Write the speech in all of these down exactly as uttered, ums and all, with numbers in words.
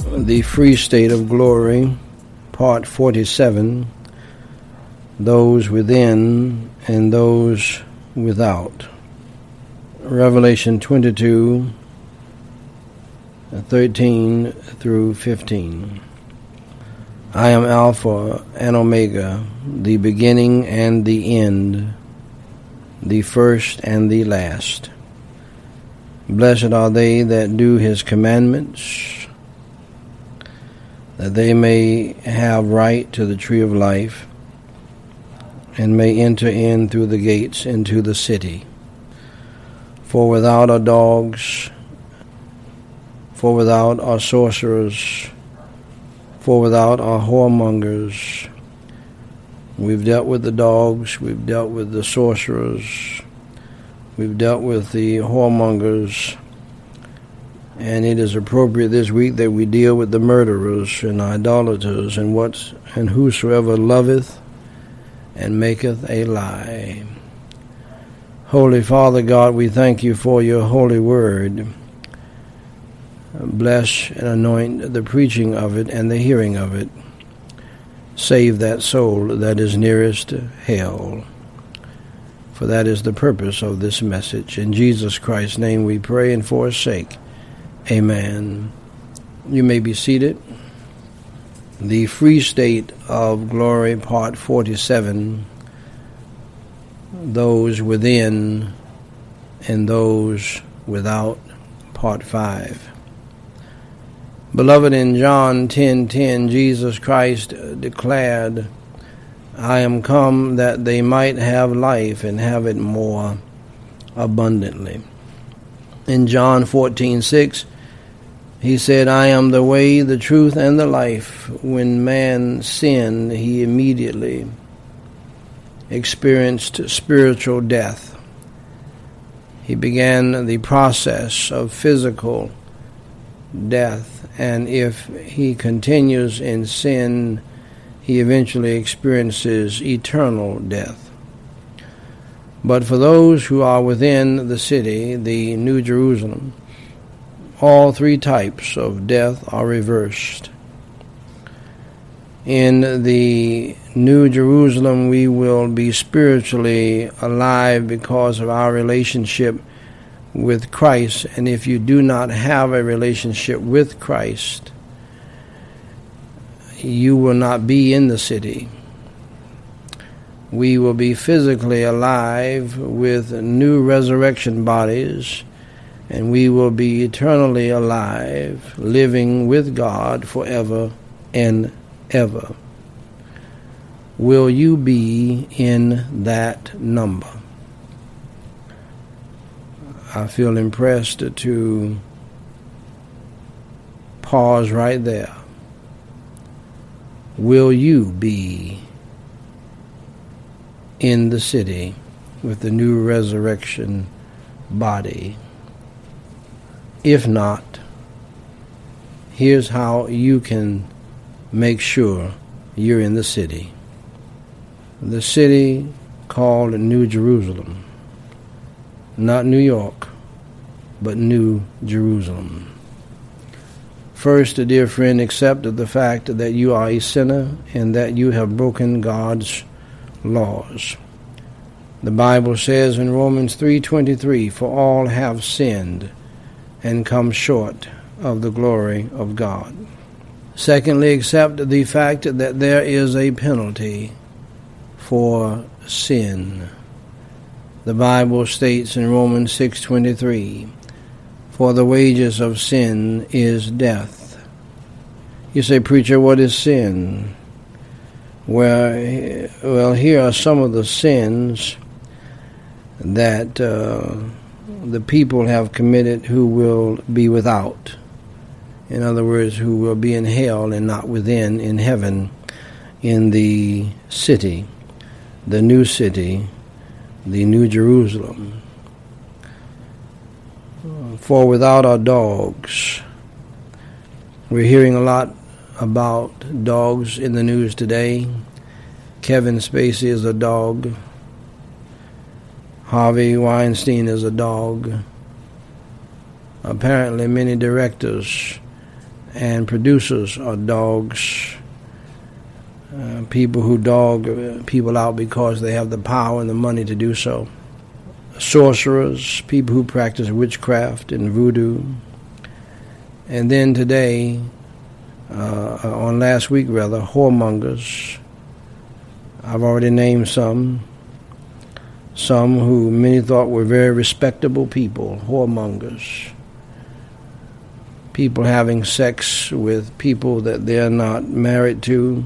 The Free State of Glory, Part forty-seven, Those Within and Those Without. Revelation twenty-two, thirteen through fifteen. I am Alpha and Omega, the beginning and the end, the first and the last. Blessed are they that do his commandments, that they may have right to the tree of life, and may enter in through the gates into the city. For without are dogs, for without are sorcerers, for without are whoremongers. We've dealt with the dogs, we've dealt with the sorcerers, we've dealt with the whoremongers, and it is appropriate this week that we deal with the murderers and idolaters and what and whosoever loveth and maketh a lie. Holy Father God, we thank you for your holy word. Bless and anoint the preaching of it and the hearing of it. Save that soul that is nearest hell. For that is the purpose of this message. In Jesus Christ's name we pray and for his sake. Amen. You may be seated. The Free State of Glory, Part forty-seven, Those Within and Those Without, Part five. Beloved, in John ten ten, Jesus Christ declared, I am come that they might have life and have it more abundantly. In John fourteen six, he said, I am the way, the truth, and the life. When man sinned, he immediately experienced spiritual death. He began the process of physical death, and if he continues in sin, he eventually experiences eternal death. But for those who are within the city, the New Jerusalem, all three types of death are reversed. In the New Jerusalem, we will be spiritually alive because of our relationship with Christ. And if you do not have a relationship with Christ, you will not be in the city. We will be physically alive with new resurrection bodies, and we will be eternally alive, living with God forever and ever. Will you be in that number? I feel impressed to pause right there. Will you be in the city with the new resurrection body? If not, here's how you can make sure you're in the city. The city called New Jerusalem. Not New York, but New Jerusalem. First, dear friend, accept the fact that you are a sinner and that you have broken God's laws. The Bible says in Romans three twenty-three, for all have sinned and come short of the glory of God. Secondly, accept the fact that there is a penalty for sin. The Bible states in Romans six twenty-three, for the wages of sin is death. You say, preacher, what is sin? Well, well, here are some of the sins that uh, the people have committed who will be without. In other words, who will be in hell and not within, in heaven, in the city, the new city, the New Jerusalem. For without are dogs. We're hearing a lot about dogs in the news today. Kevin Spacey is a dog. Harvey Weinstein is a dog. Apparently many directors and producers of dogs, uh, people who dog uh, people out because they have the power and the money to do so, sorcerers, people who practice witchcraft and voodoo. And then today, uh, on last week rather, whoremongers. I've already named some. Some who many thought were very respectable people, whoremongers. People having sex with people that they're not married to.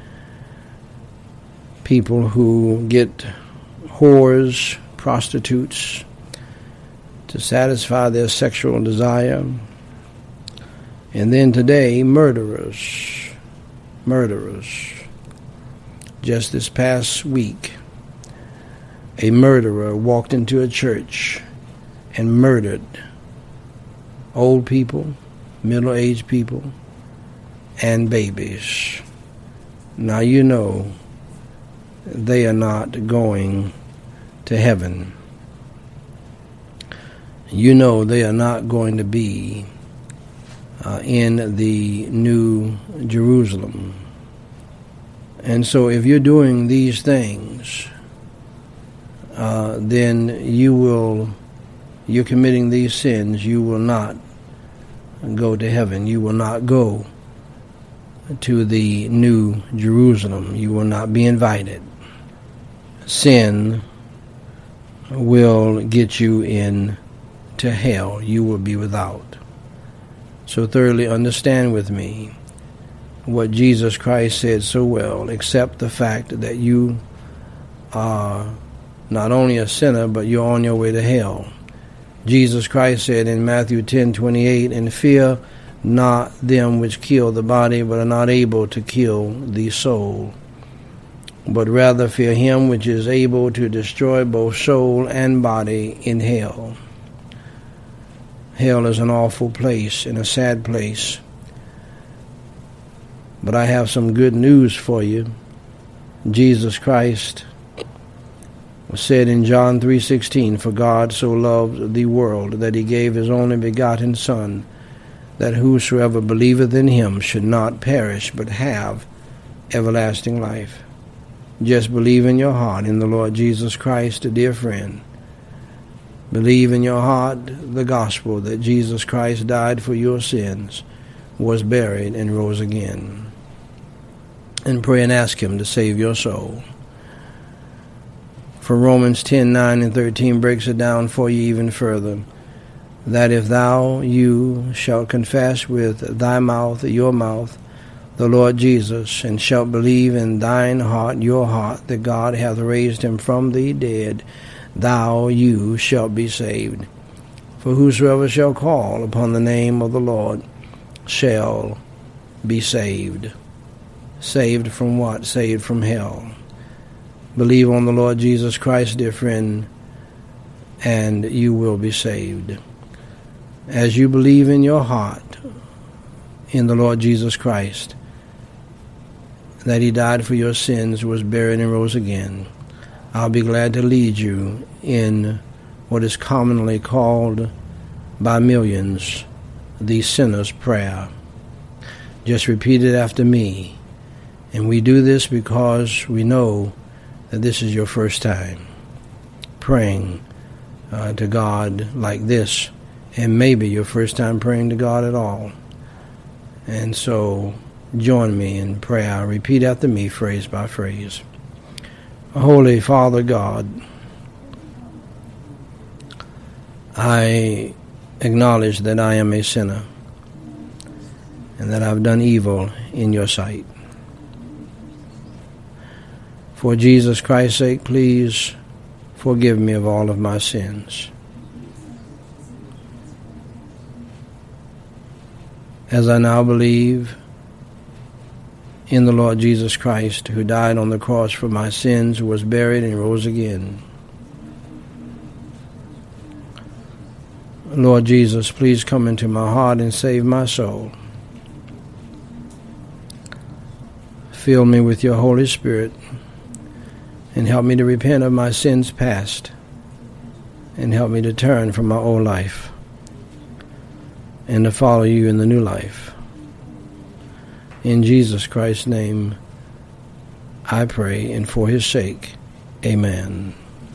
People who get whores, prostitutes, to satisfy their sexual desire. And then today, murderers. Murderers. Just this past week, a murderer walked into a church and murdered old people, middle-aged people, and babies. Now you know they are not going to heaven. You know they are not going to be uh, in the New Jerusalem. And so if you're doing these things, Uh, then you will, you're committing these sins, you will not go to heaven. You will not go to the New Jerusalem. You will not be invited. Sin will get you in to hell. You will be without. So thoroughly understand with me what Jesus Christ said so well, accept the fact that you are not only a sinner, but you're on your way to hell. Jesus Christ said in Matthew ten twenty-eight, and fear not them which kill the body, but are not able to kill the soul, but rather fear him which is able to destroy both soul and body in hell. Hell is an awful place and a sad place. But I have some good news for you. Jesus Christ said in John three sixteen, for God so loved the world that he gave his only begotten Son, that whosoever believeth in him should not perish, but have everlasting life. Just believe in your heart in the Lord Jesus Christ, dear friend. Believe in your heart the gospel that Jesus Christ died for your sins, was buried, and rose again. And pray and ask him to save your soul. For Romans ten, nine and thirteen breaks it down for you even further, that if thou, you, shalt confess with thy mouth, your mouth, the Lord Jesus, and shalt believe in thine heart, your heart, that God hath raised him from the dead, thou, you, shalt be saved. For whosoever shall call upon the name of the Lord shall be saved. Saved from what? Saved from hell. Believe on the Lord Jesus Christ, dear friend, and you will be saved. As you believe in your heart in the Lord Jesus Christ, that he died for your sins, was buried, and rose again, I'll be glad to lead you in what is commonly called by millions the sinner's prayer. Just repeat it after me. And we do this because we know that this is your first time praying uh, to God like this, and maybe your first time praying to God at all. And so join me in prayer. Repeat after me, phrase by phrase. Holy Father God, I acknowledge that I am a sinner and that I've done evil in your sight. For Jesus Christ's sake, please forgive me of all of my sins. As I now believe in the Lord Jesus Christ, who died on the cross for my sins, who was buried and rose again. Lord Jesus, please come into my heart and save my soul. Fill me with your Holy Spirit and help me to repent of my sins past and help me to turn from my old life and to follow you in the new life. In Jesus Christ's name, I pray, and for his sake, amen.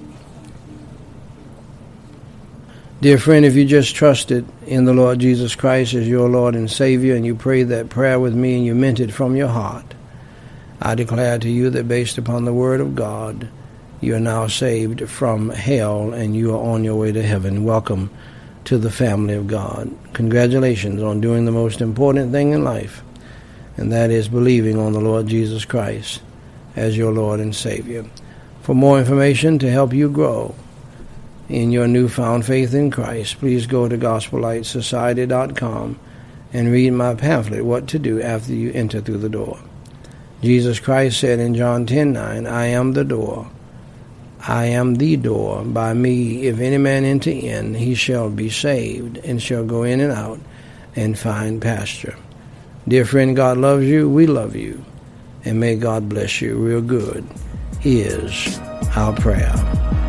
Dear friend, if you just trusted in the Lord Jesus Christ as your Lord and Savior, and you prayed that prayer with me and you meant it from your heart, I declare to you that based upon the Word of God, you are now saved from hell and you are on your way to heaven. Welcome to the family of God. Congratulations on doing the most important thing in life, and that is believing on the Lord Jesus Christ as your Lord and Savior. For more information to help you grow in your newfound faith in Christ, please go to gospel light society dot com and read my pamphlet, What to Do After You Enter Through the Door. Jesus Christ said in John ten nine, I am the door. I am the door. By me, if any man enter in, he shall be saved, and shall go in and out and find pasture. Dear friend, God loves you. We love you. And may God bless you real good is our prayer.